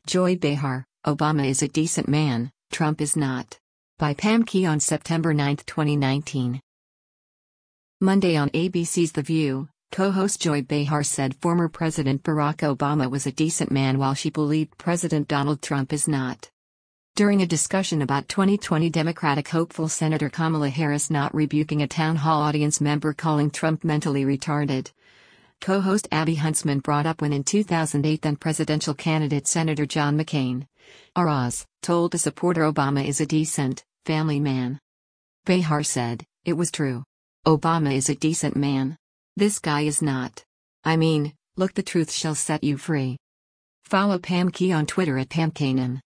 Joy Behar, Obama is a decent man, Trump is not. By Pam Key on September 9, 2019. Monday on ABC's The View, co-host Joy Behar said former President Barack Obama was a decent man while she believed President Donald Trump is not. During a discussion about 2020 Democratic hopeful Senator Kamala Harris not rebuking a town hall audience member calling Trump mentally retarded, co-host Abby Huntsman brought up when in 2008 then presidential candidate Senator John McCain, R.I.S., told a supporter Obama is a decent, family man. Behar said, "It was true. Obama is a decent man. This guy is not. I mean, look, the truth shall set you free." Follow Pam Key on Twitter at PamKanan.